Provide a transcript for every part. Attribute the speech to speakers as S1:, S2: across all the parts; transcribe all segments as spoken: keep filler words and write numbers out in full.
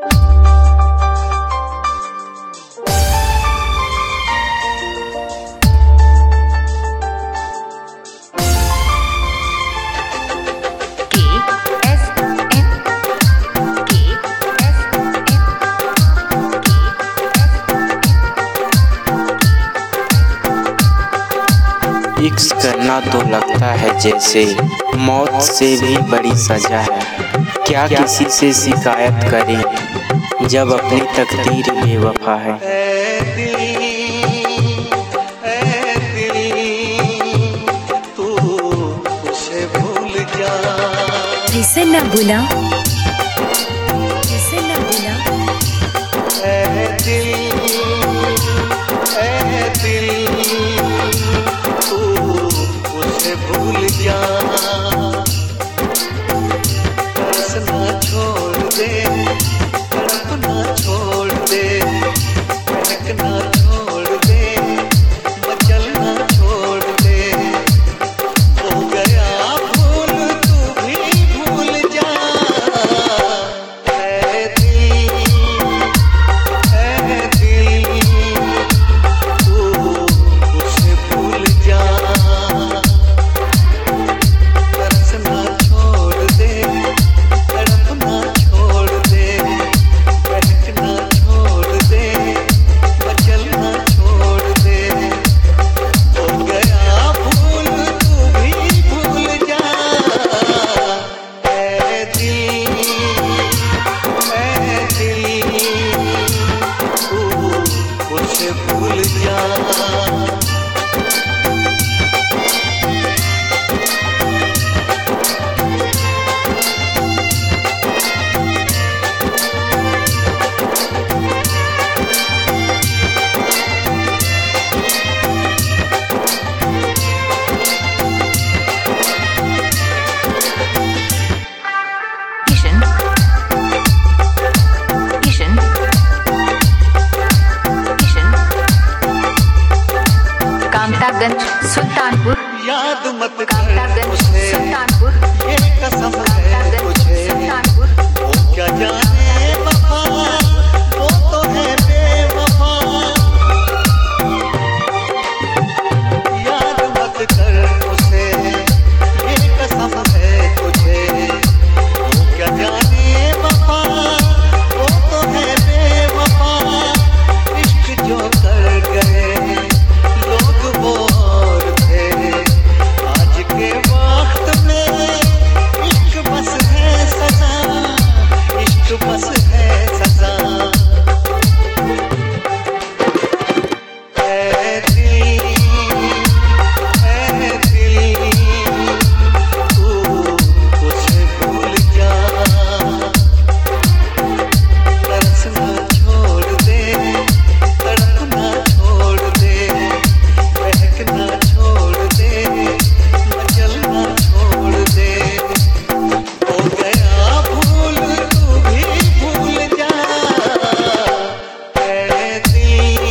S1: इश्क करना तो लगता है जैसे मौत से भी बड़ी सजा है। क्या किसी से शिकायत करें जब अपनी तकदीर बेवफा है।
S2: ऐ दिल, ऐ दिल, तू उसे भूल जा।
S3: जिसे न भूला, जिसे न भूला।
S2: ऐ दिल, ऐ दिल, तू उसे भूल जा। तरसना छोड़ दे, तड़पना छोड़ दे, बहकना छोड़ दे, मचलना छोड़ दे। हो गया भूल, तू भी भूल जा। ऐ दिल, ऐ दिल, तू उसे भूल जा। तरसना छोड़ दे, तड़पना छोड़ दे, बहकना छोड़ दे, मचलना छोड़ दे। हो गया भूल, तू भी भूल जा। ऐ दिल, ऐ दिल, तू उसे भूल जा।
S3: किशन, किशन, किशन। कामतागंज सुल्तानपुर,
S2: याद मत कर
S3: कामतागंज
S2: उसे,
S3: सुल्तानपुर,
S2: ये कसम है
S3: कामतागंज
S2: तुझे।
S3: सुल्तानपुर।
S2: वो क्या जाने वफा, वो तो है बेवफा। याद मत कर उसे, ये कसम है तुझे। वो क्या जाने वफा, वो तो है बेवफा। इश्क जो कर गए लोग वो और थे। आज के वक्त में इश्क बस है सजा, इश्क बस है सजा। ऐ दिल, ऐ दिल, तू उसे भूल जा। तरसना छोड़ दे, तड़पना छोड़ दे, बहकना छोड़ दे, मचलना छोड़ दे। हो गया भूल, तू भी भूल जा। ऐ दिल,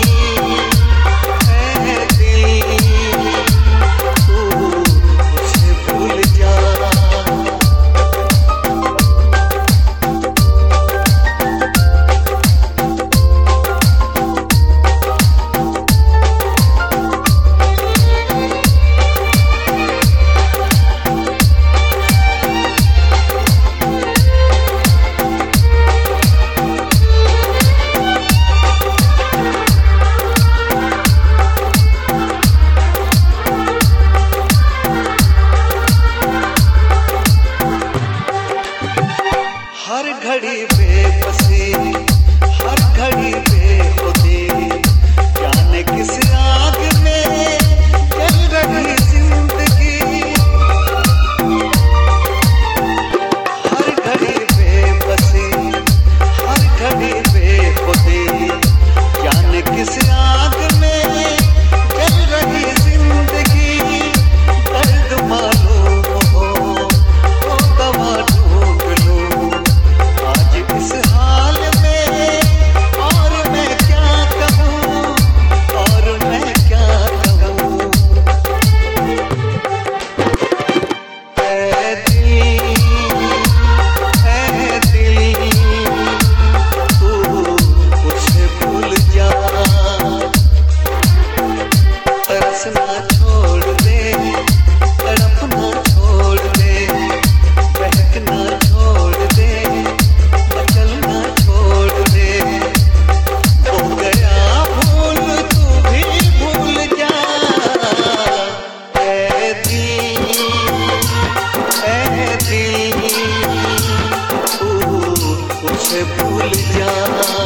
S2: ऐ दिल, तू उसे भूल जा। हर घड़ी बेबसी, हर घड़ी बेखुदी, जाने किस आग में जल रही जिंदगी। हर घड़ी बेबसी, हर घड़ी बेखुदी, जाने किस आग में जल रही जिंदगी। दर्द मालूम हो तो दवा ढूंढ लूं आज इस हाल में। और मैं क्या कहूँ, और मैं मुझे भूल जा।